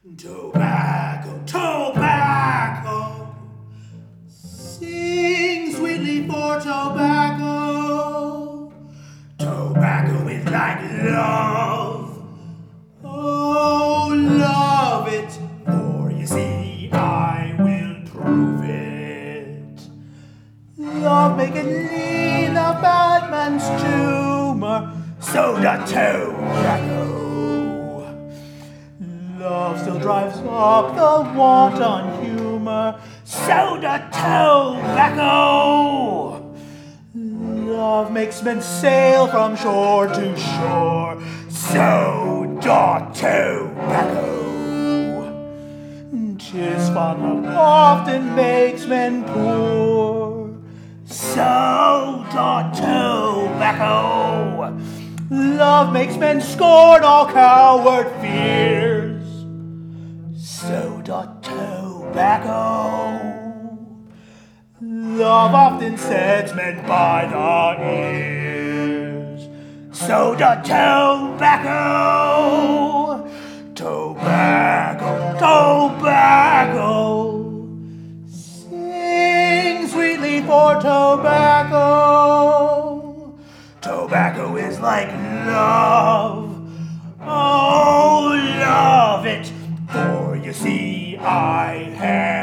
Tobacco, tobacco, sing sweetly for tobacco. Tobacco is like love, oh love it, for you see I will prove it. Love make it lean a bad man's tumor, so doth tobacco. Love still drives up the wanton humor, so doth tobacco. Love makes men sail from shore to shore, so doth tobacco. 'Tis fond love often makes men poor, so doth tobacco. Love makes men scorn all coward fears, so doth tobacco. Love often sets men by the ears, so doth tobacco. Tobacco, tobacco, sing sweetly for tobacco. Tobacco is like love, oh love it, for you see I have